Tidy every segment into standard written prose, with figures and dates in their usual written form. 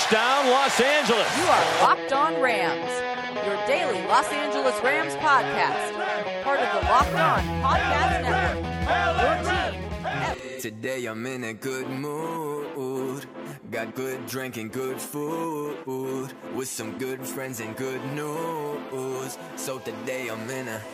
Touchdown, Los Angeles. You are Locked On Rams, your daily Los Angeles Rams podcast. Part of the Locked On Podcast Network. Your team. Today I'm in a good mood. Got good drink and good food. With some good friends and good news. So today I'm in a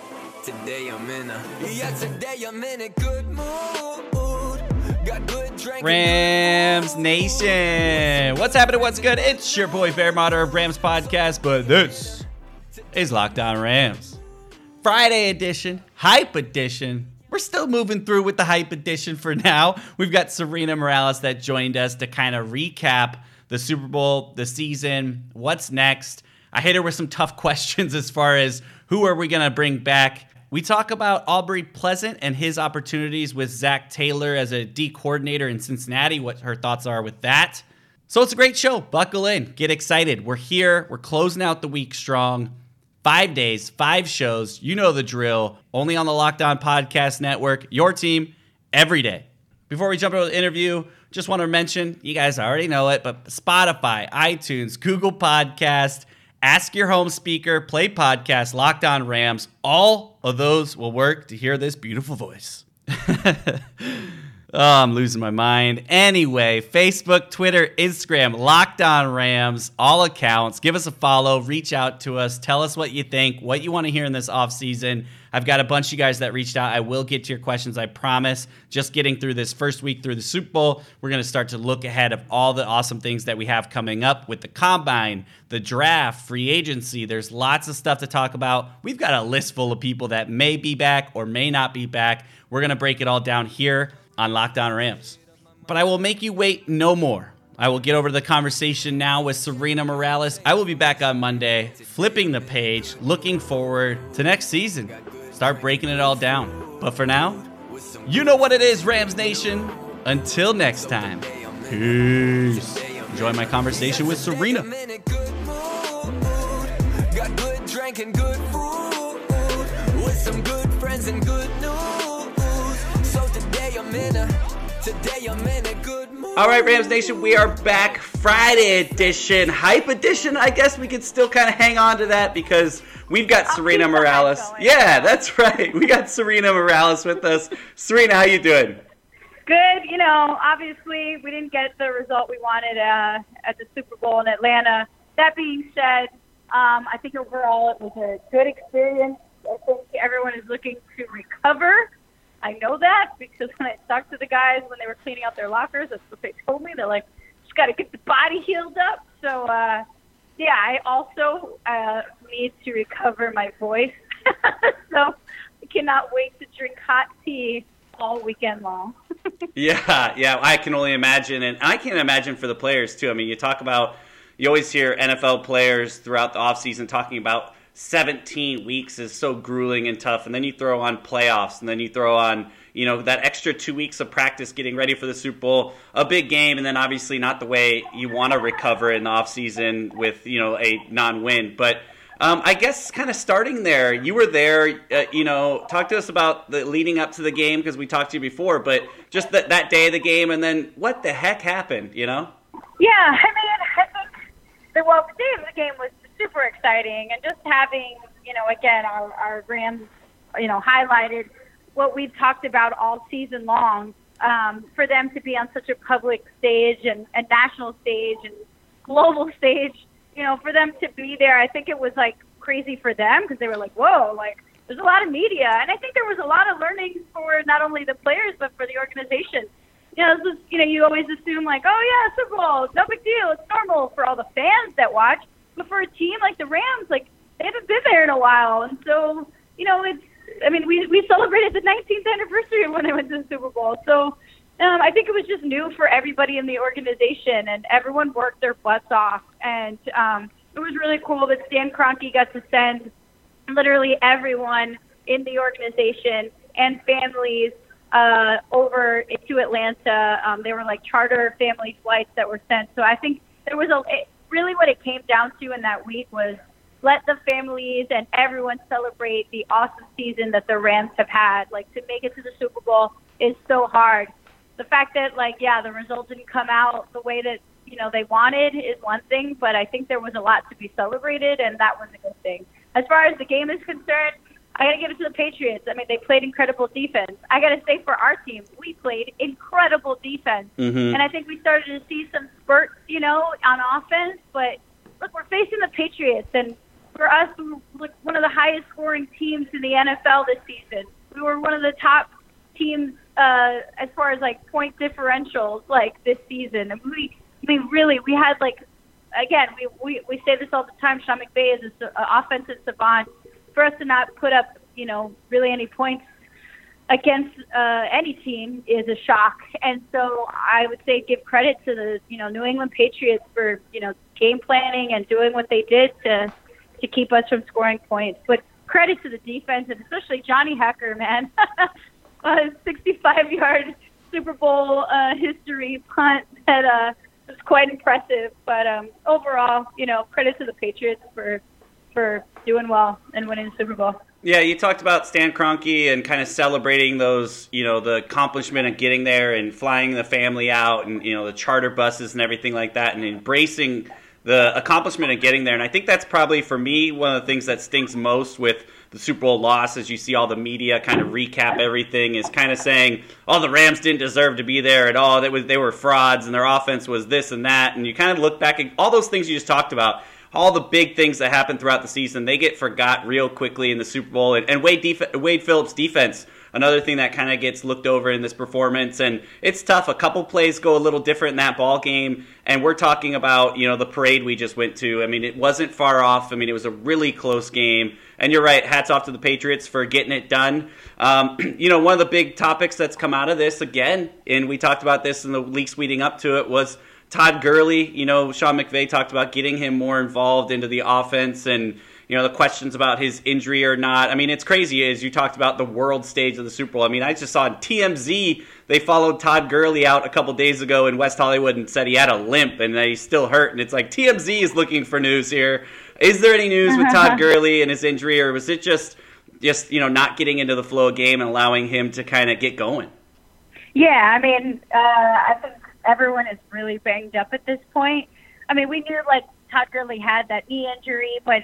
good mood. Got good drink. Rams Nation. What's happening? What's good? It's your boy Fair Matter of Rams Podcast, but this is Locked On Rams. Friday edition, hype edition. We're still moving through with the hype edition for now. We've got Serena Morales that joined us to kind of recap the Super Bowl, the season, what's next. I hit her with some tough questions as far as who are we going to bring back. We talk about Aubrey Pleasant and his opportunities with Zach Taylor as a D coordinator in Cincinnati, what her thoughts are with that. So it's a great show. Buckle in. Get excited. We're here. We're closing out the week strong. 5 days, 5 shows. You know the drill. Only on the Locked On Podcast Network. Your team every day. Before we jump into the interview, just want to mention, you guys already know it, but Spotify, iTunes, Google Podcast, ask your home speaker, play podcast, Locked On Rams. All of those will work to hear this beautiful voice. Oh, I'm losing my mind. Anyway, Facebook, Twitter, Instagram, Locked On Rams, all accounts. Give us a follow. Reach out to us. Tell us what you think, what you want to hear in this offseason. I've got a bunch of you guys that reached out. I will get to your questions, I promise. Just getting through this first week through the Super Bowl, we're going to start to look ahead of all the awesome things that we have coming up with the Combine, the draft, free agency. There's lots of stuff to talk about. We've got a list full of people that may be back or may not be back. We're going to break it all down here on Locked On Rams. But I will make you wait no more. I will get over to the conversation now with Serena Morales. I will be back on Monday, flipping the page, looking forward to next season. Start breaking it all down. But for now, you know what it is, Rams Nation. Until next time, peace. Enjoy my conversation with Serena. Got good drink and good food. With some good friends and good news. So today I'm in a good mood. All right, Rams Nation, we are back. Friday edition, hype edition. I guess we could still kind of hang on to that because we've got Serena Morales. Yeah, that's right. We got Serena Morales with us. Serena, how you doing? Good. You know, obviously we didn't get the result we wanted at the Super Bowl in Atlanta. That being said, I think overall it was a good experience. I think everyone is looking to recover. I know that because when I talked to the guys when they were cleaning out their lockers, that's what they told me. They're like, just got to get the body healed up. So, yeah, I also need to recover my voice. So I cannot wait to drink hot tea all weekend long. Yeah, I can only imagine. And I can imagine for the players, too. I mean, you always hear NFL players throughout the offseason talking about 17 weeks is so grueling and tough, and then you throw on playoffs, and then you throw on, that extra 2 weeks of practice getting ready for the Super Bowl, a big game, and then obviously not the way you want to recover in the offseason with, a non-win. But I guess kind of starting there, you were there, talk to us about the leading up to the game because we talked to you before, but just that day of the game, and then what the heck happened, Yeah, I think the day of the game was super exciting, and just having, again, our Rams, highlighted what we've talked about all season long, for them to be on such a public stage and national stage and global stage, for them to be there, I think it was like crazy for them because they were like, whoa, like there's a lot of media. And I think there was a lot of learning for not only the players, but for the organization. You always assume like, oh yeah, Super Bowl, no big deal. It's normal for all the fans that watch. But for a team like the Rams, like they haven't been there in a while. And so, we celebrated the 19th anniversary when they went to the Super Bowl. So I think it was just new for everybody in the organization, and everyone worked their butts off. And it was really cool that Stan Kroenke got to send literally everyone in the organization and families over to Atlanta. They were like charter family flights that were sent. So I think there was really what it came down to in that week was let the families and everyone celebrate the awesome season that the Rams have had. Like, to make it to the Super Bowl is so hard. The fact that, the result didn't come out the way that they wanted is one thing, but I think there was a lot to be celebrated, and that was a good thing. As far as the game is concerned, I got to give it to the Patriots. I mean, they played incredible defense. I got to say for our team, we played incredible defense. Mm-hmm. And I think we started to see some spurts, on offense. But, look, we're facing the Patriots. And for us, we were one of the highest scoring teams in the NFL this season. We were one of the top teams as far as, point differentials, this season. And we had, again, we say this all the time, Sean McVay is an offensive savant. For us to not put up, really any points against any team is a shock. And so I would say give credit to the, New England Patriots for, game planning and doing what they did to keep us from scoring points. But credit to the defense, and especially Johnny Hekker, man. 65-yard Super Bowl history punt that was quite impressive. But overall, credit to the Patriots for doing well and winning the Super Bowl. Yeah, you talked about Stan Kroenke and kind of celebrating those, the accomplishment of getting there and flying the family out and, the charter buses and everything like that and embracing the accomplishment of getting there. And I think that's probably, for me, one of the things that stinks most with the Super Bowl loss, as you see all the media kind of recap everything, is kind of saying, oh, the Rams didn't deserve to be there at all. They were frauds and their offense was this and that. And you kind of look back at all those things you just talked about. All the big things that happen throughout the season, they get forgot real quickly in the Super Bowl. And Wade Phillips' defense, another thing that kind of gets looked over in this performance. And it's tough. A couple plays go a little different in that ball game. And we're talking about, the parade we just went to. I mean, it wasn't far off. I mean, it was a really close game. And you're right, hats off to the Patriots for getting it done. One of the big topics that's come out of this, again, and we talked about this in the weeks leading up to it, was Todd Gurley. Sean McVay talked about getting him more involved into the offense and, the questions about his injury or not. I mean, it's crazy as you talked about the world stage of the Super Bowl. I mean, I just saw on TMZ, they followed Todd Gurley out a couple days ago in West Hollywood and said he had a limp and that he's still hurt. And it's like TMZ is looking for news here. Is there any news with Todd Gurley and his injury, or was it just not getting into the flow of game and allowing him to kind of get going? Yeah, I mean, I think everyone is really banged up at this point. I mean, we knew Todd Gurley had that knee injury, but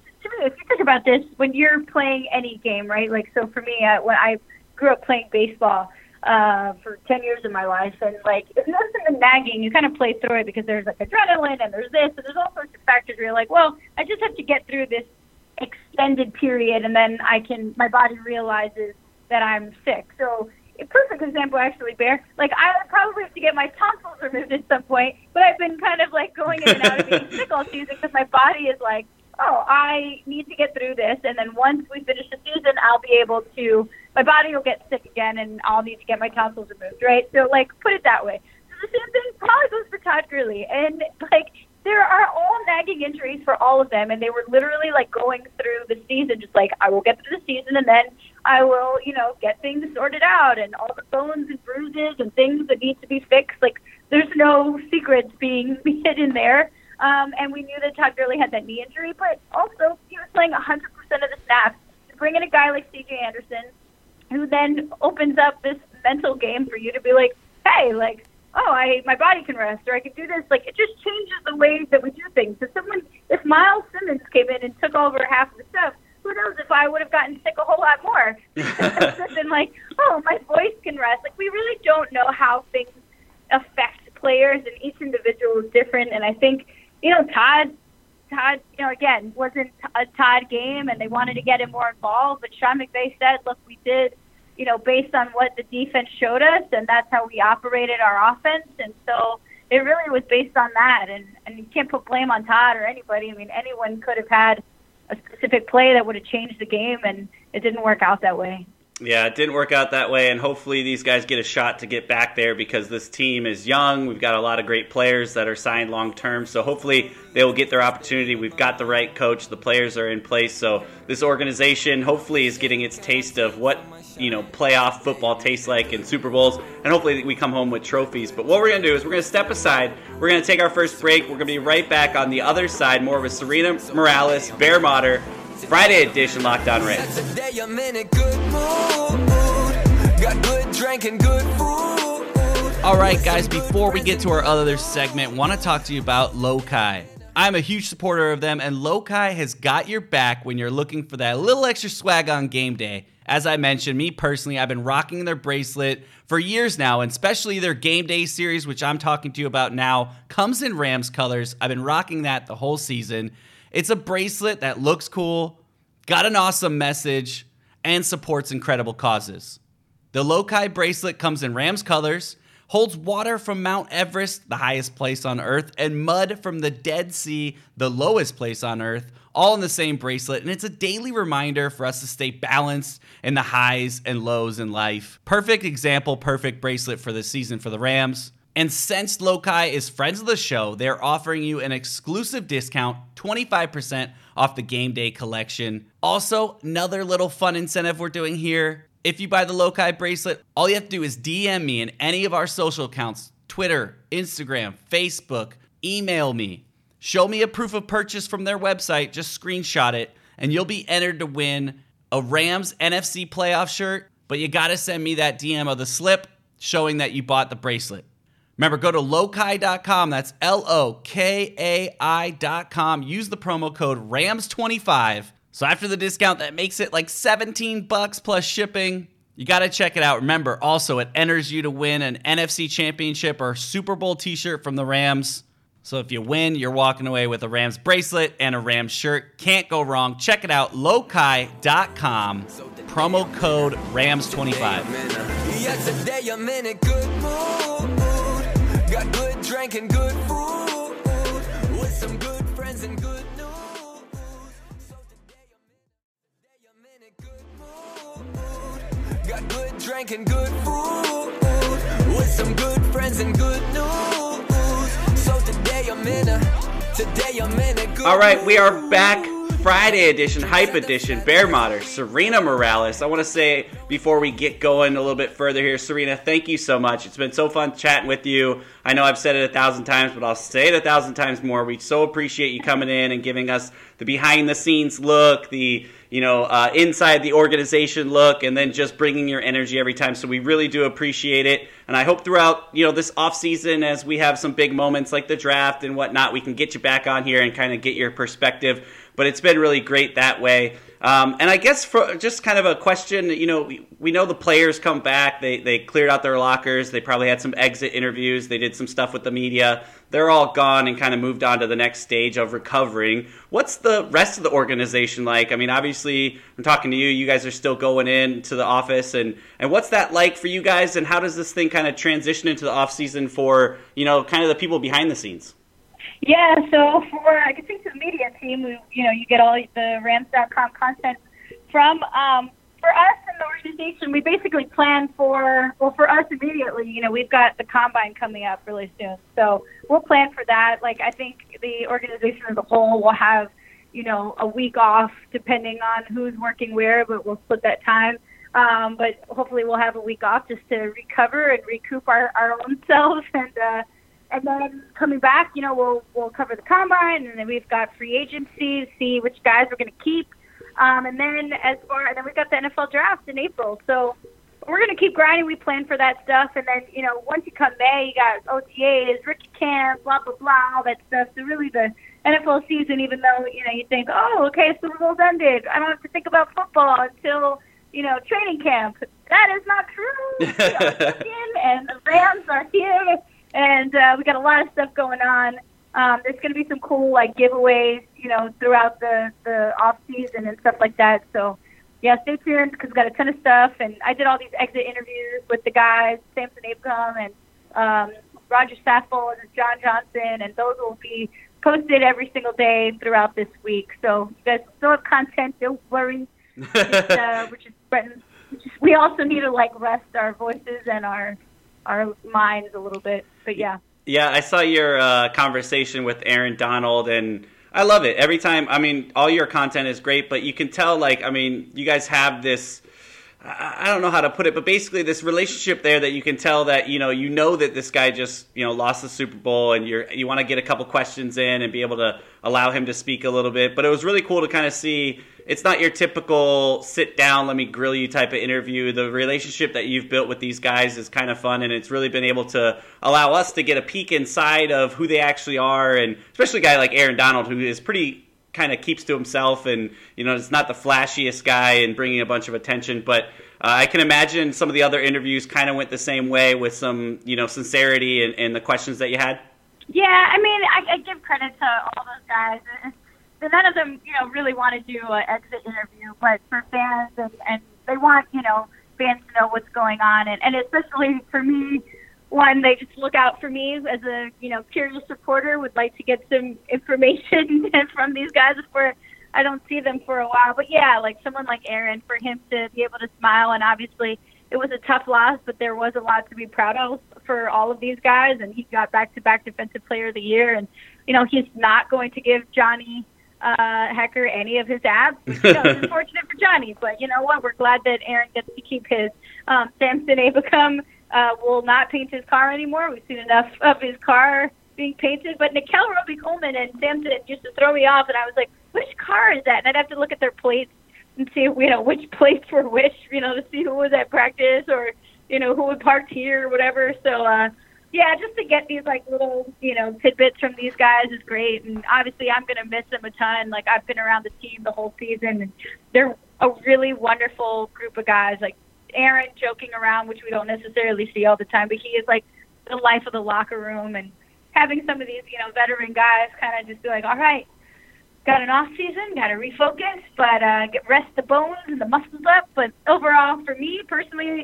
if you think about this, when you're playing any game, right? So for me, when I grew up playing baseball for 10 years of my life, and if there's something nagging, you kind of play through it because there's adrenaline and there's this and there's all sorts of factors where you're well, I just have to get through this extended period, and then my body realizes that I'm sick. So a perfect example, actually, Bear. I would probably have to get my tonsils removed at some point, but I've been kind of going in and out of being sick all season because my body is oh, I need to get through this, and then once we finish the season, I'll be able to, my body will get sick again, and I'll need to get my tonsils removed, right? So, put it that way. So the same thing probably goes for Todd Gurley, and, there are all nagging injuries for all of them, and they were literally, going through the season, just I will get through the season, and then I will, get things sorted out, and all the bones and bruises and things that need to be fixed. There's no secrets being hidden there. And we knew that Todd Gurley had that knee injury, but also he was playing 100% of the snaps. To bring in a guy like C.J. Anderson, who then opens up this mental game for you to be hey, my body can rest, or I can do this. It just changes the way that we do things. If Miles Simmons came in and took over half of the stuff, who knows if I would have gotten sick a whole lot more. It's been oh, my voice can rest. We really don't know how things affect players, and each individual is different. And I think, Todd, again, wasn't a Todd game, and they wanted to get him more involved. But Sean McVay said, look, we did, based on what the defense showed us, and that's how we operated our offense. And so it really was based on that. And you can't put blame on Todd or anybody. I mean, anyone could have had a specific play that would have changed the game, and it didn't work out that way. Yeah, it didn't work out that way, and hopefully these guys get a shot to get back there because this team is young. We've got a lot of great players that are signed long-term, so hopefully they will get their opportunity. We've got the right coach. The players are in place, so this organization hopefully is getting its taste of what playoff football tastes like in Super Bowls, and hopefully we come home with trophies. But what we're going to do is we're going to step aside. We're going to take our first break. We're going to be right back on the other side, more with Serena Morales, Bear Motter, Friday edition Locked On Rams. Today I'm in a good mood. Got good drink and good food. All right, guys, before we get to our other segment, want to talk to you about Lokai. I'm a huge supporter of them, and Lokai has got your back when you're looking for that little extra swag on game day. As I mentioned, me personally, I've been rocking their bracelet for years now, and especially their game day series, which I'm talking to you about now, comes in Rams colors. I've been rocking that the whole season. It's a bracelet that looks cool, got an awesome message, and supports incredible causes. The Lokai bracelet comes in Rams colors, holds water from Mount Everest, the highest place on Earth, and mud from the Dead Sea, the lowest place on Earth, all in the same bracelet. And it's a daily reminder for us to stay balanced in the highs and lows in life. Perfect example, perfect bracelet for this season for the Rams. And since Lokai is friends of the show, they're offering you an exclusive discount, 25% off the game day collection. Also, another little fun incentive we're doing here. If you buy the Lokai bracelet, all you have to do is DM me in any of our social accounts, Twitter, Instagram, Facebook, email me. Show me a proof of purchase from their website, just screenshot it, and you'll be entered to win a Rams NFC playoff shirt, but you gotta send me that DM of the slip showing that you bought the bracelet. Remember, go to Lokai.com, that's LOKAI.com, use the promo code RAMS25. So after the discount, that makes it like $17 plus shipping. You got to check it out. Remember, also, it enters you to win an NFC championship or Super Bowl t-shirt from the Rams. So if you win, you're walking away with a Rams bracelet and a Rams shirt. Can't go wrong. Check it out, Lokai.com, promo code RAMS25. Yeah, today I'm in a good mood. Got good drink and good food. With some good friends and good news. Got good drink and good food with some good friends and good news. So today I'm in a good. All right, we are back. Friday edition, Hype edition, Bear Modder, Serena Morales. I want to say before we get going a little bit further here, Serena, thank you so much. It's been so fun chatting with you. I know I've said it 1,000 times, but I'll say it 1,000 times more. We so appreciate you coming in and giving us the behind the scenes look, the inside the organization look, and then just bringing your energy every time. So we really do appreciate it. And I hope throughout, this off season, as we have some big moments like the draft and whatnot, we can get you back on here and kind of get your perspective. But it's been really great that way. And I guess for just kind of a question, we know the players come back. They cleared out their lockers. They probably had some exit interviews. They did some stuff with the media. They're all gone and kind of moved on to the next stage of recovering. What's the rest of the organization like? I mean, obviously, I'm talking to you. You guys are still going into the office. And what's that like for you guys? And how does this thing kind of transition into the offseason for, kind of the people behind the scenes? Yeah, so I can speak to the media team. You get all the Rams.com content from. For us in the organization, we basically plan for us immediately. We've got the combine coming up really soon, so we'll plan for that. Like, I think the organization as a whole will have, a week off depending on who's working where, but we'll split that time. But hopefully we'll have a week off just to recover and recoup our own selves and then coming back, we'll cover the combine, and then we've got free agency, see which guys we're going to keep, and then we've got the NFL draft in April. So we're going to keep grinding. We plan for that stuff, and then once you come May, you got OTAs, rookie camp, blah blah blah, all that stuff. So really, the NFL season, even though you think, oh, okay, Super Bowl's ended, I don't have to think about football until training camp. That is not true. And the Rams are here. And we got a lot of stuff going on. There's going to be some cool giveaways, throughout the off season and stuff like that. So yeah, stay tuned because we got a ton of stuff. And I did all these exit interviews with the guys, Samson Abcom and Roger Saffold and John Johnson, and those will be posted every single day throughout this week. So you guys still have content. Don't worry. We also need to rest our voices and our minds a little bit, but yeah. Yeah, I saw your conversation with Aaron Donald, and I love it. Every time, all your content is great, but you can tell, you guys have this I don't know how to put it, but basically this relationship there that you can tell that, you know that this guy just, lost the Super Bowl, and you want to get a couple questions in and be able to allow him to speak a little bit. But it was really cool to kind of see it's not your typical sit down, let me grill you type of interview. The relationship that you've built with these guys is kind of fun, and it's really been able to allow us to get a peek inside of who they actually are, and especially a guy like Aaron Donald, who is pretty kind of keeps to himself, and is not the flashiest guy and bringing a bunch of attention, but I can imagine some of the other interviews kind of went the same way with some sincerity and the questions that you had. Yeah, I mean, I give credit to all those guys. None of them really want to do an exit interview, but for fans, and they want fans to know what's going on, and especially for me, one, they just look out for me as a, curious reporter, would like to get some information from these guys before I don't see them for a while. But yeah, like someone like Aaron, for him to be able to smile, and obviously it was a tough loss, but there was a lot to be proud of for all of these guys, and he got back-to-back Defensive Player of the Year, and, he's not going to give Johnny Hekker any of his abs, which, is unfortunate for Johnny, but you know what, we're glad that Aaron gets to keep his. Samson Ebukam will not paint his car anymore. We've seen enough of his car being painted. But Nickel Roby-Coleman and Samson used to throw me off, and I was like, which car is that? And I'd have to look at their plates and see, which plates were which, to see who was at practice or, who would park here or whatever. So, yeah, just to get these, little, tidbits from these guys is great. And obviously I'm going to miss them a ton. Like, I've been around the team the whole season, and they're a really wonderful group of guys. Like, Aaron joking around, which we don't necessarily see all the time, but he is like the life of the locker room, and having some of these, veteran guys kind of just be like, all right, got an off season, got to refocus, but rest the bones and the muscles up. But overall, for me personally,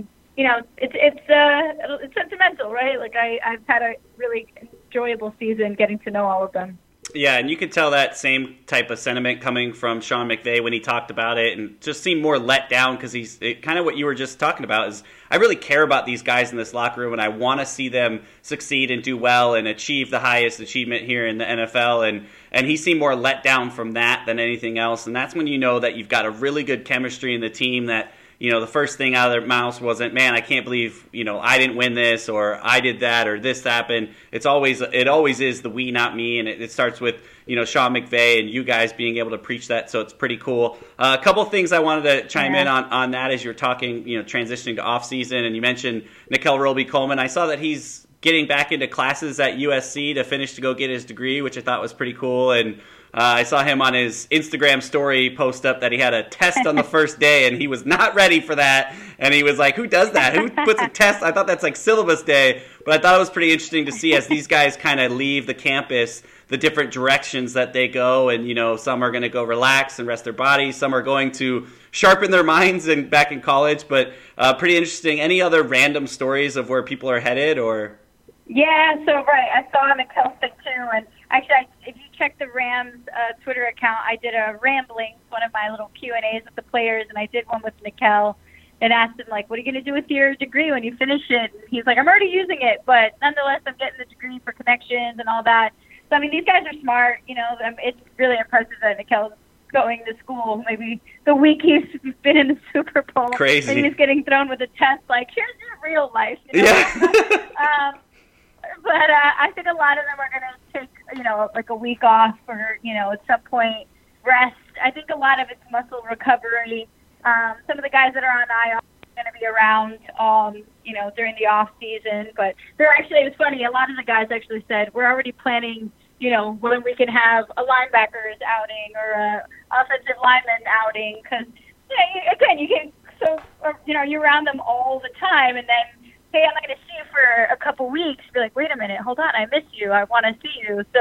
it's sentimental, right? Like I've had a really enjoyable season getting to know all of them. Yeah, and you could tell that same type of sentiment coming from Sean McVay when he talked about it, and just seemed more let down because he's kind of what you were just talking about is I really care about these guys in this locker room, and I want to see them succeed and do well and achieve the highest achievement here in the NFL, and he seemed more let down from that than anything else, and that's when you know that you've got a really good chemistry in the team that the first thing out of their mouths wasn't, man, I can't believe, I didn't win this, or I did that, or this happened. It always is the we, not me, and it starts with, Sean McVay and you guys being able to preach that, so it's pretty cool. A couple of things I wanted to chime in on that as you're talking, transitioning to off-season, and you mentioned Nickel Roby-Coleman. I saw that he's getting back into classes at USC to finish to go get his degree, which I thought was pretty cool, and I saw him on his Instagram story post up that he had a test on the first day, and he was not ready for that. And he was like, who does that? Who puts a test? I thought that's like syllabus day. But I thought it was pretty interesting to see as these guys kind of leave the campus, the different directions that they go. And, some are going to go relax and rest their bodies. Some are going to sharpen their minds and back in college. But pretty interesting. Any other random stories of where people are headed or? Yeah, so right, I saw him at Kelsey too, and actually, if you check the Rams Twitter account, I did a Ramblings, one of my little Q&As with the players, and I did one with Nickel, and asked him, like, what are you going to do with your degree when you finish it? And he's like, I'm already using it, but nonetheless, I'm getting the degree for connections and all that. So, I mean, these guys are smart, it's really impressive that Nickel's going to school maybe the week he's been in the Super Bowl. Crazy. And he's getting thrown with a test, like, here's your real life. Yeah. But I think a lot of them are going to take, like a week off or, at some point rest. I think a lot of it's muscle recovery. Some of the guys that are on IR are going to be around, during the off season. But it was funny. A lot of the guys actually said, we're already planning, when we can have a linebackers outing or a offensive lineman outing. Because, you get you're around them all the time. And then, hey, I'm not going to see you for a couple weeks. Be like, wait a minute, hold on, I miss you. I want to see you. So,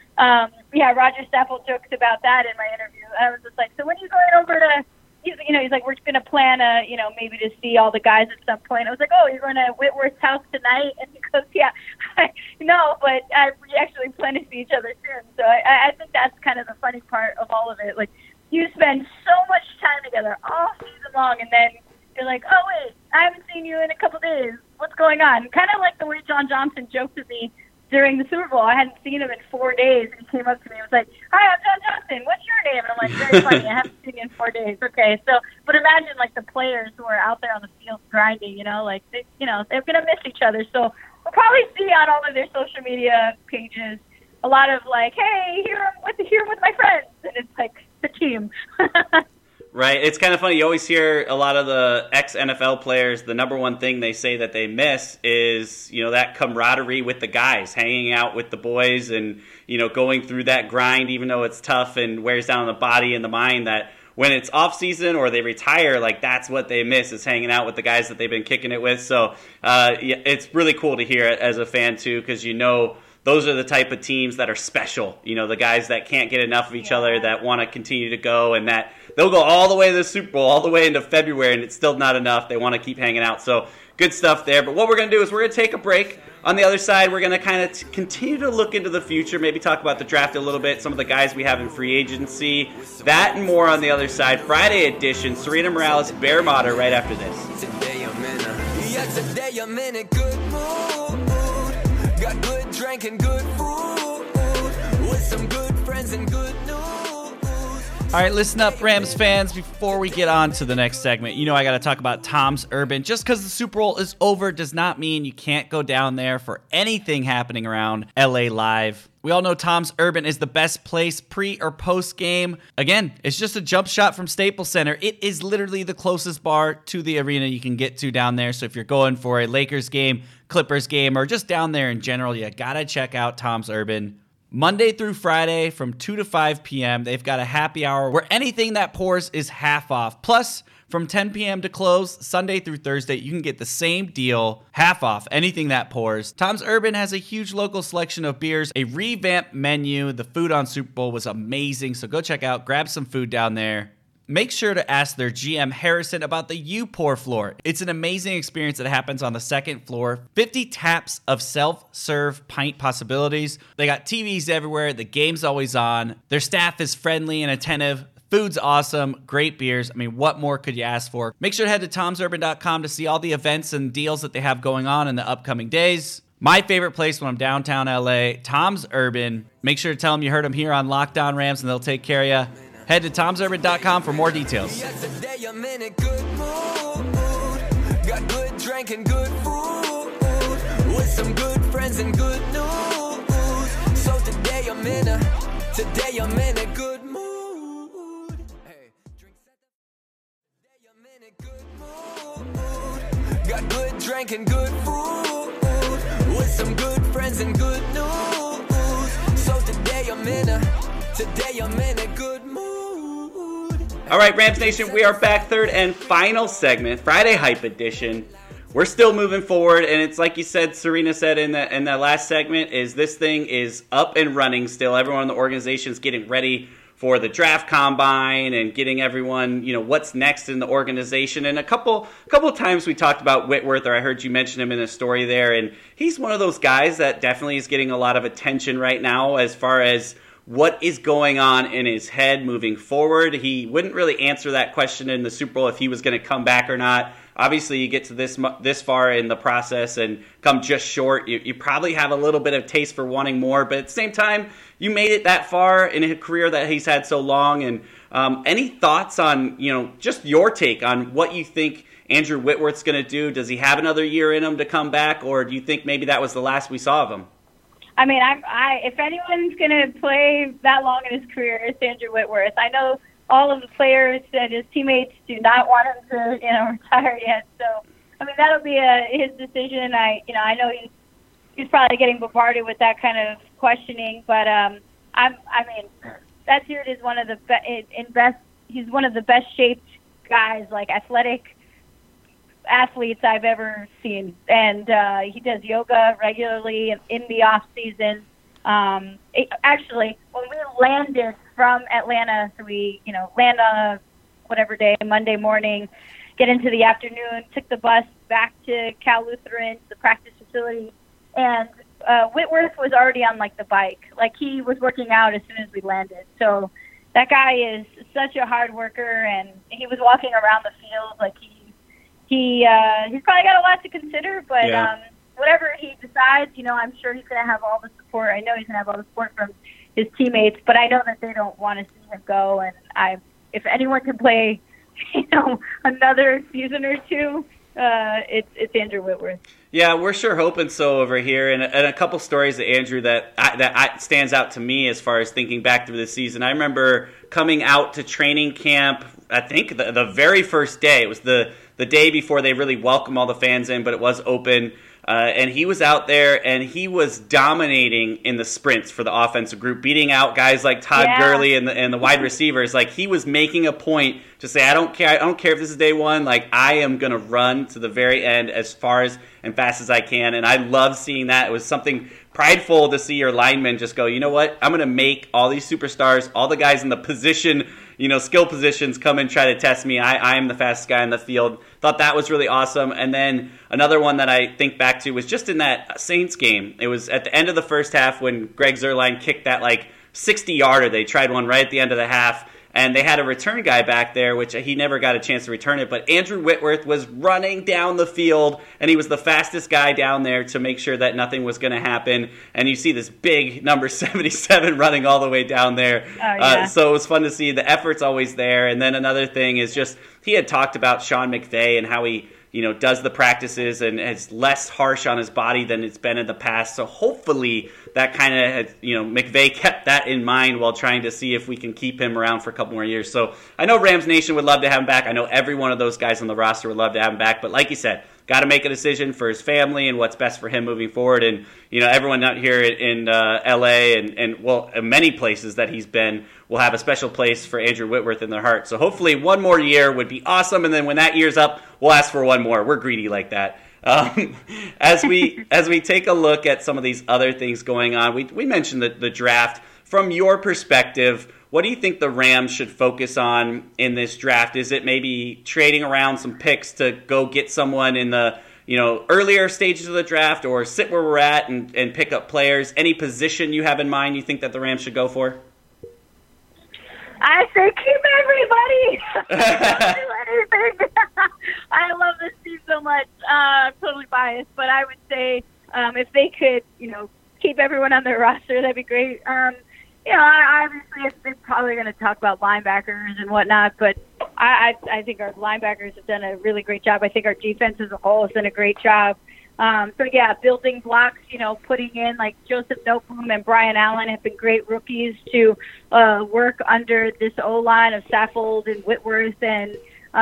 Roger Staffel joked about that in my interview. I was just like, so when are you going over to? He's like, we're going to plan maybe to see all the guys at some point. I was like, oh, you're going to Whitworth's house tonight? And he goes, yeah, no, but we actually plan to see each other soon. So I think that's kind of the funny part of all of it. Like, you spend so much time together all season long, and then you're like, oh, wait, I haven't seen you in a couple days. What's going on? Kind of like the way John Johnson joked with me during the Super Bowl. I hadn't seen him in 4 days, and he came up to me and was like, "Hi, I'm John Johnson. What's your name?" And I'm like, "Very funny. I haven't seen you in 4 days." Okay, so but imagine like the players who are out there on the field grinding. Like they're gonna miss each other. So we'll probably see on all of their social media pages a lot of like, "Hey, here with my friends," and it's like the team. Right. It's kind of funny. You always hear a lot of the ex-NFL players, the number one thing they say that they miss is, that camaraderie with the guys, hanging out with the boys and, going through that grind, even though it's tough and wears down the body and the mind, that when it's off season or they retire, like that's what they miss, is hanging out with the guys that they've been kicking it with. So it's really cool to hear it as a fan too, because those are the type of teams that are special. The guys that can't get enough of each other, that want to continue to go, and that they'll go all the way to the Super Bowl, all the way into February, and it's still not enough. They want to keep hanging out. So good stuff there. But what we're going to do is we're going to take a break. On the other side, we're going to kind of continue to look into the future, maybe talk about the draft a little bit, some of the guys we have in free agency, that and more on the other side. Friday edition, Serena Morales, Bear Motter, right after this. Today I'm in a good mood. Got good drink and good food. With some good friends and good news. All right, listen up, Rams fans. Before we get on to the next segment, I got to talk about Tom's Urban. Just because the Super Bowl is over does not mean you can't go down there for anything happening around LA Live. We all know Tom's Urban is the best place pre or post game. Again, it's just a jump shot from Staples Center. It is literally the closest bar to the arena you can get to down there. So if you're going for a Lakers game, Clippers game, or just down there in general, you got to check out Tom's Urban. Monday through Friday from 2 to 5 p.m., they've got a happy hour where anything that pours is half off. Plus, from 10 p.m. to close, Sunday through Thursday, you can get the same deal, half off anything that pours. Tom's Urban has a huge local selection of beers, a revamped menu. The food on Super Bowl was amazing, so go check out, grab some food down there. Make sure to ask their GM Harrison about the U-Pour floor. It's an amazing experience that happens on the second floor. 50 taps of self-serve pint possibilities. They got TVs everywhere. The game's always on. Their staff is friendly and attentive. Food's awesome. Great beers. I mean, what more could you ask for? Make sure to head to tomsurban.com to see all the events and deals that they have going on in the upcoming days. My favorite place when I'm downtown LA, Tom's Urban. Make sure to tell them you heard them here on Locked On Rams and they'll take care of you. Head to tomsurban.com for more details. Today I'm in a good mood. Got good drink and good food. With some good friends and good news. So today I'm in a good mood. Hey, today I'm in a good mood. Got good drink and good food. With some good friends and good news. So today I'm in a good mood. All right, Rams Nation, we are back, third and final segment, Friday Hype Edition. We're still moving forward, and it's like you said, Serena said in that last segment, is this thing is up and running still. Everyone in the organization is getting ready for the draft combine and getting everyone, what's next in the organization. And a couple times we talked about Whitworth, or I heard you mention him in a story there, and he's one of those guys that definitely is getting a lot of attention right now as far as what is going on in his head moving forward. He wouldn't really answer that question in the Super Bowl if he was going to come back or not. Obviously, you get to this far in the process and come just short. You probably have a little bit of taste for wanting more, but at the same time, you made it that far in a career that he's had so long. And any thoughts on, just your take on what you think Andrew Whitworth's going to do? Does he have another year in him to come back, or do you think maybe that was the last we saw of him? I mean, if anyone's going to play that long in his career, it's Andrew Whitworth. I know all of the players and his teammates do not want him to, retire yet. So, I mean, that'll be his decision. I know he's probably getting bombarded with that kind of questioning, but that dude is one of the best. He's one of the best shaped guys, like athletic athletes I've ever seen, and he does yoga regularly in the off season. Actually, when we landed from Atlanta, so we land on a whatever day, Monday morning, get into the afternoon, took the bus back to Cal Lutheran, the practice facility, and Whitworth was already on the bike. He was working out as soon as we landed. So that guy is such a hard worker, and he was walking around the field he's probably got a lot to consider, but whatever he decides, I'm sure he's going to have all the support. I know he's going to have all the support from his teammates, but I know that they don't want to see him go. And if anyone can play, another season or two, it's Andrew Whitworth. Yeah, we're sure hoping so over here. And a couple stories that Andrew that stands out to me as far as thinking back through the season. I remember coming out to training camp, I think the very first day. It was the day before they really welcomed all the fans in, but it was open. And he was out there, and he was dominating in the sprints for the offensive group, beating out guys like Todd Gurley and the wide receivers. Like, he was making a point to say, I don't care if this is day one. Like, I am going to run to the very end as far as and fast as I can. And I love seeing that. It was something prideful to see your linemen just go, you know what? I'm going to make all these superstars, all the guys in the position, skill positions come and try to test me. I am the fastest guy in the field. Thought that was really awesome. And then another one that I think back to was just in that Saints game. It was at the end of the first half when Greg Zuerlein kicked that 60-yarder. They tried one right at the end of the half. And they had a return guy back there, which he never got a chance to return it. But Andrew Whitworth was running down the field, and he was the fastest guy down there to make sure that nothing was going to happen. And you see this big number 77 running all the way down there. Oh, yeah. So it was fun to see. The effort's always there. And then another thing is just he had talked about Sean McVay and how he does the practices and is less harsh on his body than it's been in the past. So hopefully that kind of, McVay kept that in mind while trying to see if we can keep him around for a couple more years. So I know Rams Nation would love to have him back. I know every one of those guys on the roster would love to have him back. But like you said, got to make a decision for his family and what's best for him moving forward. And, everyone out here in L.A. and in many places that he's been will have a special place for Andrew Whitworth in their heart. So hopefully one more year would be awesome. And then when that year's up, we'll ask for one more. We're greedy like that. As we take a look at some of these other things going on, we mentioned the draft. From your perspective, what do you think the Rams should focus on in this draft? Is it maybe trading around some picks to go get someone in the earlier stages of the draft, or sit where we're at and pick up players? Any position you have in mind you think that the Rams should go for? I say keep everybody. Don't do anything. I love this team so much. I'm totally biased, but I would say if they could, keep everyone on their roster, that'd be great. Obviously, they're probably going to talk about linebackers and whatnot, but I think our linebackers have done a really great job. I think our defense as a whole has done a great job. Building blocks, putting in like Joseph Noteboom and Brian Allen have been great rookies to work under this O-line of Saffold and Whitworth and,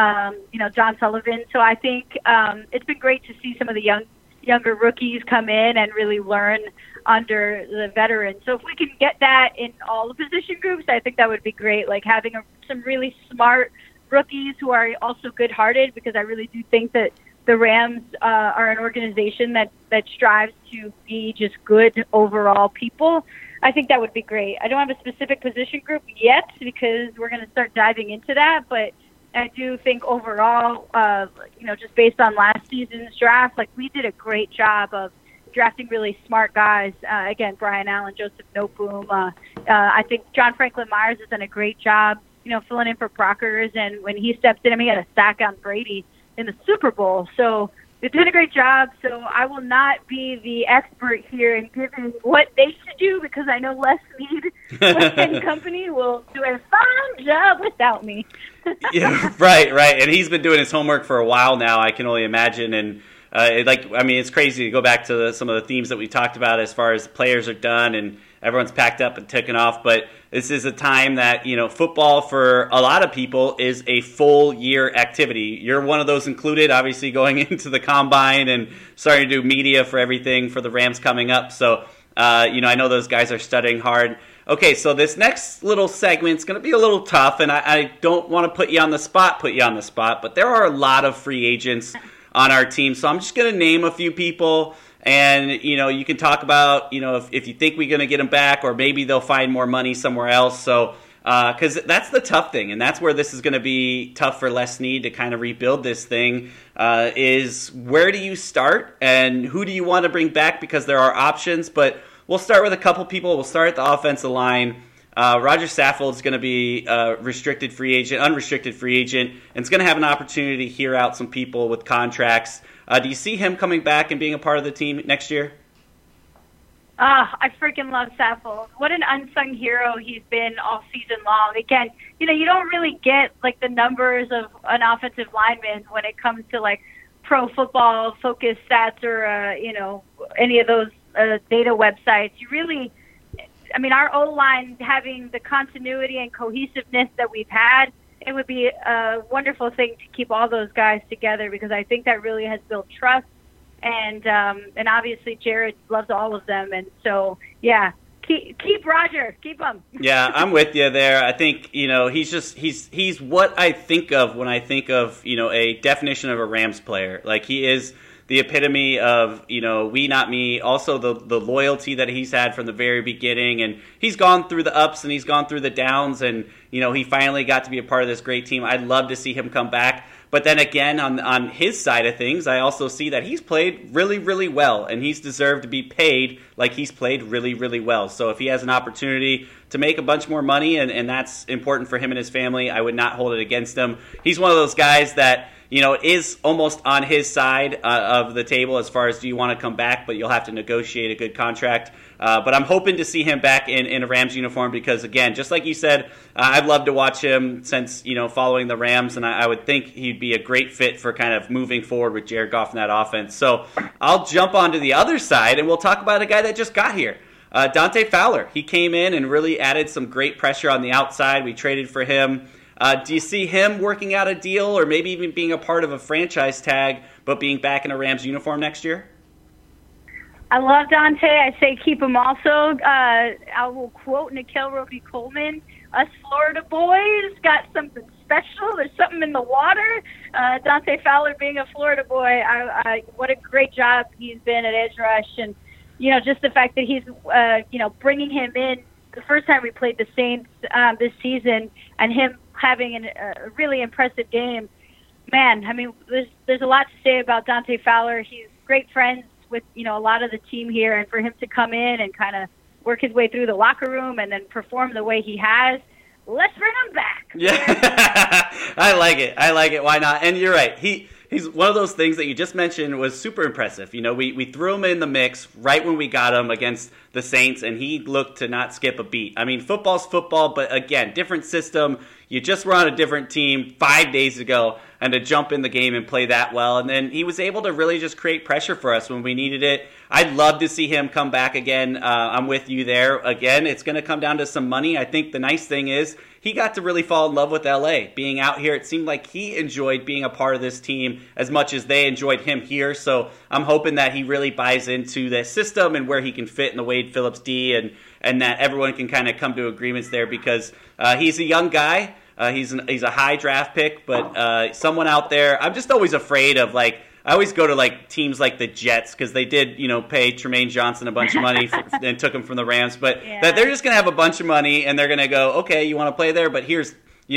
John Sullivan. So I think it's been great to see some of the younger rookies come in and really learn under the veterans. So if we can get that in all the position groups, I think that would be great, like having some really smart rookies who are also good-hearted, because I really do think that the Rams are an organization that strives to be just good overall people. I think that would be great. I don't have a specific position group yet because we're going to start diving into that, but I do think overall, just based on last season's draft, we did a great job of drafting really smart guys. Again, Brian Allen, Joseph Noteboom. I think John Franklin Myers has done a great job, filling in for Brockers, and when he stepped in, he had a sack on Brady in the Super Bowl. So they did a great job. So I will not be the expert here in giving what they should do, because I know Les Snead and company will do a fine job without me. Yeah, right. And he's been doing his homework for a while now, I can only imagine. And it's crazy to go back to some of the themes that we talked about as far as players are done and everyone's packed up and taken off. But this is a time that, football for a lot of people is a full year activity. You're one of those included, obviously going into the combine and starting to do media for everything for the Rams coming up. So, I know those guys are studying hard. Okay, so this next little segment's going to be a little tough, and I don't want to put you on the spot, but there are a lot of free agents on our team. So I'm just going to name a few people, and, you can talk about, if you think we're going to get them back, or maybe they'll find more money somewhere else. So, because that's the tough thing, and that's where this is going to be tough for Les Snead to kind of rebuild this thing, is where do you start and who do you want to bring back, because there are options. But we'll start with a couple people. We'll start at the offensive line. Roger Saffold's going to be unrestricted free agent, and is going to have an opportunity to hear out some people with contracts. Do you see him coming back and being a part of the team next year? I freaking love Saffold. What an unsung hero he's been all season long. Again, you don't really get like the numbers of an offensive lineman when it comes to like Pro Football Focus stats or any of those data websites. Our O-line having the continuity and cohesiveness that we've had, it would be a wonderful thing to keep all those guys together, because I think that really has built trust. And obviously Jared loves all of them. And so, yeah, keep Roger. Keep him. Yeah, I'm with you there. I think, he's what I think of when I think of, a definition of a Rams player. Like, he is the epitome of, we not me, also the loyalty that he's had from the very beginning. And he's gone through the ups and he's gone through the downs, and, he finally got to be a part of this great team. I'd love to see him come back. But then again, on his side of things, I also see that he's played really, really well, and he's deserved to be paid like he's played really, really well. So if he has an opportunity to make a bunch more money, and that's important for him and his family, I would not hold it against him. He's one of those guys that, is almost on his side of the table as far as, do you want to come back, but you'll have to negotiate a good contract. But I'm hoping to see him back in a Rams uniform because, again, just like you said, I've loved to watch him since, following the Rams, and I would think he'd be a great fit for kind of moving forward with Jared Goff in that offense. So I'll jump onto the other side, and we'll talk about a guy that just got here. Dante Fowler. He came in and really added some great pressure on the outside. We traded for him. Do you see him working out a deal or maybe even being a part of a franchise tag but being back in a Rams uniform next year? I love Dante. I say keep him also. I will quote Nickel Roby-Coleman. Us Florida boys got something special. There's something in the water. Dante Fowler being a Florida boy, what a great job he's been at edge rush. And, just the fact that he's, bringing him in the first time we played the Saints this season and him having a really impressive game. Man, there's a lot to say about Dante Fowler. He's great friends with, a lot of the team here, and for him to come in and kind of work his way through the locker room and then perform the way he has, let's bring him back. Yeah, I like it. Why not? And you're right. He's one of those things that you just mentioned was super impressive. We threw him in the mix right when we got him against the Saints, and he looked to not skip a beat. Football's football, but again, different system. You just were on a different team 5 days ago, and to jump in the game and play that well. And then he was able to really just create pressure for us when we needed it. I'd love to see him come back again. I'm with you there. Again, it's going to come down to some money. I think the nice thing is he got to really fall in love with LA. Being out here, it seemed like he enjoyed being a part of this team as much as they enjoyed him here. So I'm hoping that he really buys into the system and where he can fit in the Wade Phillips D, and that everyone can kind of come to agreements there, because he's a young guy. He's a high draft pick, but someone out there, I'm just always afraid of, I always go to teams like the Jets, because they did, pay Tremaine Johnson a bunch of money and took him from the Rams, but that they're just going to have a bunch of money and they're going to go, okay, you want to play there, but here's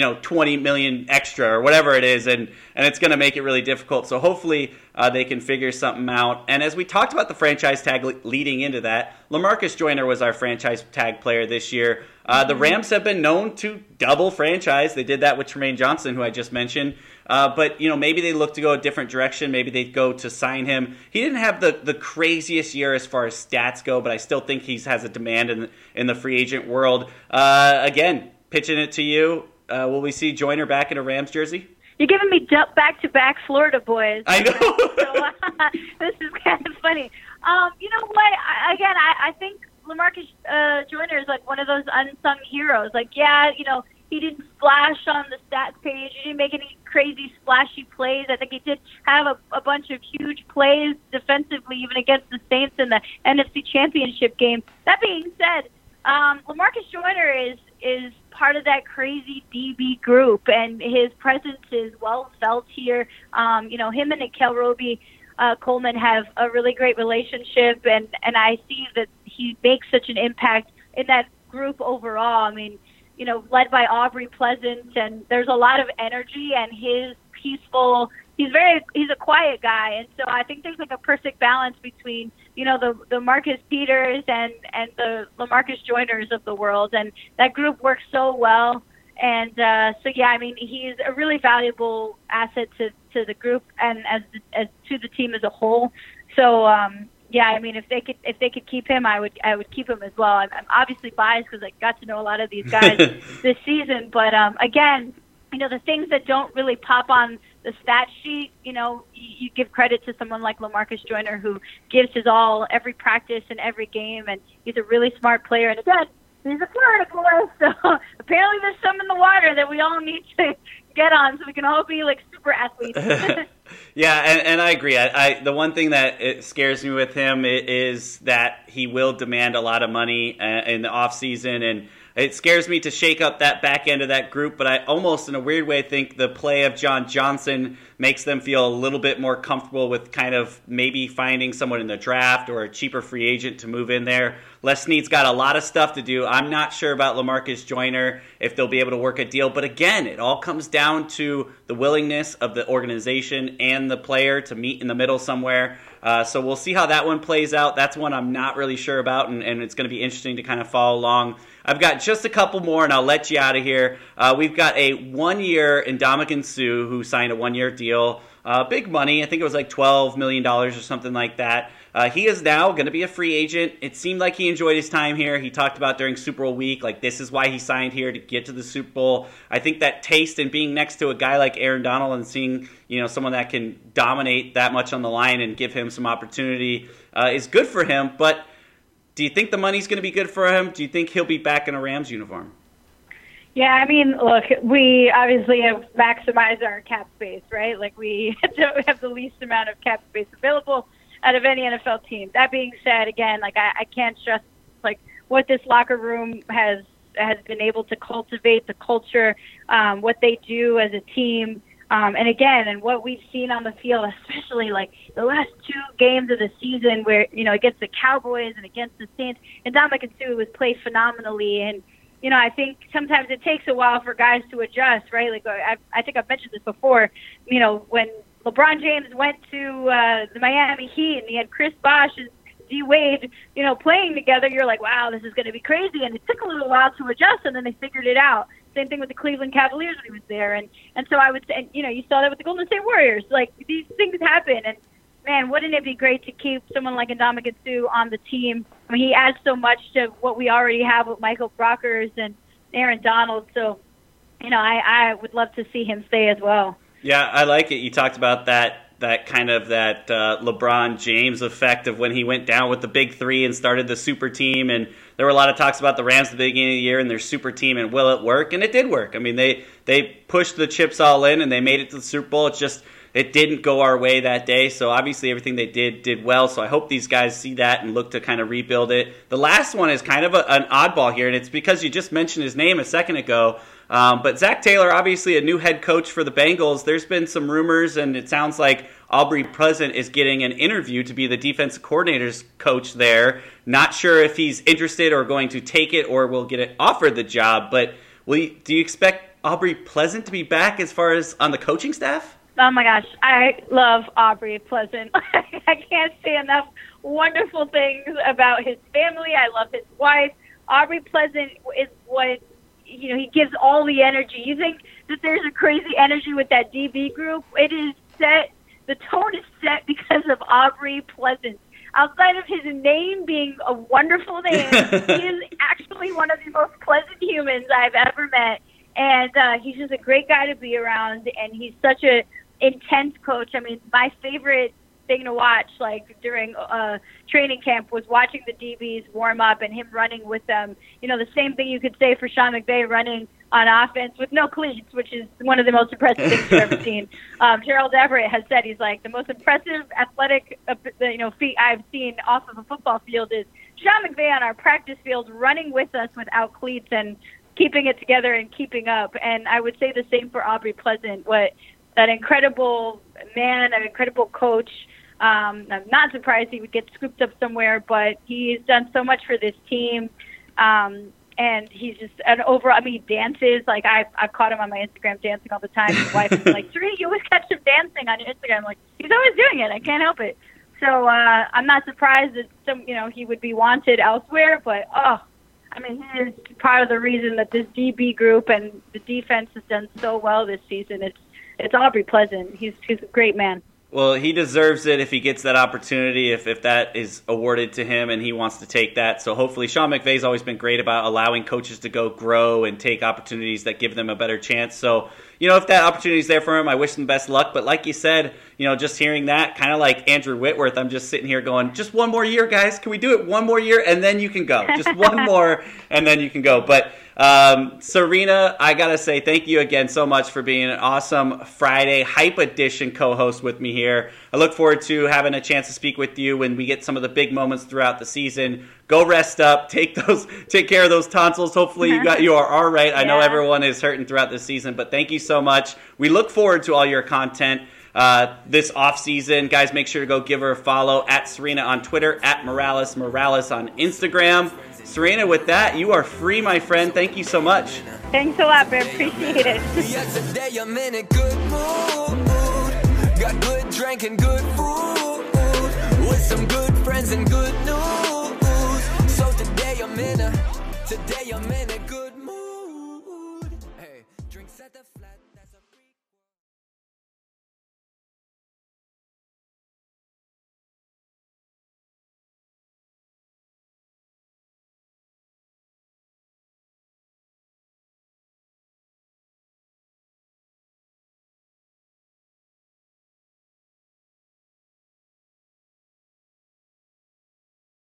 20 million extra or whatever it is, and it's going to make it really difficult. So hopefully they can figure something out. And as we talked about the franchise tag leading into that, LaMarcus Joyner was our franchise tag player this year. The Rams have been known to double franchise. They did that with Tremaine Johnson, who I just mentioned. But maybe they look to go a different direction. Maybe they go to sign him. He didn't have the craziest year as far as stats go, but I still think he has a demand in the free agent world. Again, pitching it to you. Will we see Joyner back in a Rams jersey? You're giving me back-to-back Florida boys. I know. So, this is kind of funny. You know what? I think LaMarcus Joyner is one of those unsung heroes. He didn't splash on the stats page. He didn't make any crazy splashy plays. I think he did have a bunch of huge plays defensively, even against the Saints in the NFC Championship game. That being said, LaMarcus Joyner is part of that crazy DB group, and his presence is well felt here. Him and Nickel Roby-Coleman have a really great relationship, and I see that he makes such an impact in that group overall. Led by Aubrey Pleasant, and there's a lot of energy, and he's a quiet guy, and so I think there's a perfect balance between the Marcus Peters and the LaMarcus Joyners of the world, and that group works so well. And so yeah, I mean, he's a really valuable asset to the group and as to the team as a whole. So yeah, I mean, if they could keep him, I would keep him as well. I'm obviously biased because I got to know a lot of these guys this season, but again, the things that don't really pop on the stat sheet, you give credit to someone like LaMarcus Joyner, who gives his all every practice and every game, and he's a really smart player. And again, he's a Florida boy, so apparently there's some in the water that we all need to get on so we can all be like super athletes. Yeah, and I agree. The one thing that it scares me with him is that he will demand a lot of money in the offseason, and it scares me to shake up that back end of that group, but I almost, in a weird way, think the play of John Johnson makes them feel a little bit more comfortable with kind of maybe finding someone in the draft or a cheaper free agent to move in there. Les Snead's got a lot of stuff to do. I'm not sure about LaMarcus Joyner, if they'll be able to work a deal. But again, it all comes down to the willingness of the organization and the player to meet in the middle somewhere. So we'll see how that one plays out. That's one I'm not really sure about, and it's going to be interesting to kind of follow along. I've got just a couple more, and I'll let you out of here. We've got a 1-year Ndamukong Suh who signed a 1-year deal. Big money. I think it was like $12 million or something like that. He is now going to be a free agent. It seemed like he enjoyed his time here. He talked about during Super Bowl week, like this is why he signed here, to get to the Super Bowl. I think that taste and being next to a guy like Aaron Donald and seeing someone that can dominate that much on the line and give him some opportunity is good for him. But do you think the money's going to be good for him? Do you think he'll be back in a Rams uniform? Yeah, I mean, look, we obviously have maximized our cap space, right? Like we have the least amount of cap space available out of any NFL team. That being said, again, like I can't stress like what this locker room has been able to cultivate, the culture, what they do as a team. And again, and what we've seen on the field, especially like the last 2 games of the season where, against the Cowboys and against the Saints, and Ndamukong Suh was played phenomenally. And, I think sometimes it takes a while for guys to adjust, right? Like I think I've mentioned this before, when LeBron James went to the Miami Heat and he had Chris Bosh and D Wade, playing together, you're like, wow, this is going to be crazy. And it took a little while to adjust, and then they figured it out. Same thing with the Cleveland Cavaliers when he was there. And so I would say, you saw that with the Golden State Warriors. Like, these things happen. And, man, wouldn't it be great to keep someone like Ndamukong Suh on the team? I mean, he adds so much to what we already have with Michael Brockers and Aaron Donald. So, I would love to see him stay as well. Yeah, I like it. You talked about that kind of that LeBron James effect of when he went down with the big 3 and started the super team. And there were a lot of talks about the Rams at the beginning of the year and their super team and will it work? And it did work. I mean, they pushed the chips all in and they made it to the Super Bowl. It's just it didn't go our way that day. So obviously everything they did well. So I hope these guys see that and look to kind of rebuild it. The last one is kind of an oddball here, and it's because you just mentioned his name a second ago. But Zach Taylor, obviously a new head coach for the Bengals. There's been some rumors, and it sounds like Aubrey Pleasant is getting an interview to be the defensive coordinator's coach there. Not sure if he's interested or going to take it or will get offered the job. But do you expect Aubrey Pleasant to be back as far as on the coaching staff? Oh, my gosh. I love Aubrey Pleasant. I can't say enough wonderful things about his family. I love his wife. Aubrey Pleasant is what he gives all the energy. You think that there's a crazy energy with that DB group? It is set. The tone is set because of Aubrey Pleasant. Outside of his name being a wonderful name, he is actually one of the most pleasant humans I've ever met. And he's just a great guy to be around, and he's such a intense coach. I mean, my favorite thing to watch, like during training camp, was watching the DBs warm up and him running with them. The same thing you could say for Sean McVay running on offense with no cleats, which is one of the most impressive things you've ever seen. Gerald Everett has said he's like the most impressive athletic feat I've seen off of a football field is Sean McVay on our practice field running with us without cleats and keeping it together and keeping up. And I would say the same for Aubrey Pleasant. That incredible man, an incredible coach. I'm not surprised he would get scooped up somewhere, but he's done so much for this team. And he's just an overall, he dances. Like, I've caught him on my Instagram dancing all the time. His wife is like, Sheree, you always catch him dancing on your Instagram. I'm like, he's always doing it. I can't help it. So I'm not surprised that he would be wanted elsewhere. But he is part of the reason that this DB group and the defense has done so well this season. It's Aubrey Pleasant. He's a great man. Well, he deserves it if he gets that opportunity, if that is awarded to him and he wants to take that. So hopefully Sean McVay's always been great about allowing coaches to go grow and take opportunities that give them a better chance. So, if that opportunity is there for him, I wish him best luck. But like you said, just hearing that, kind of like Andrew Whitworth, I'm just sitting here going, just one more year, guys. Can we do it one more year? And then you can go. Just one more, and then you can go. But Serena, I got to say thank you again so much for being an awesome Friday Hype Edition co-host with me here. I look forward to having a chance to speak with you when we get some of the big moments throughout the season. Go rest up, take care of those tonsils. Hopefully you are all right. I know everyone is hurting throughout this season, but thank you so much. We look forward to all your content this off season. Guys, make sure to go give her a follow at Serena on Twitter, at Morales on Instagram. Serena, with that, you are free, my friend. Thank you so much. Thanks a lot, babe. Appreciate it. Yeah, today I'm in a good mood. Got good drink and good food. With some good friends and good news. So today I'm in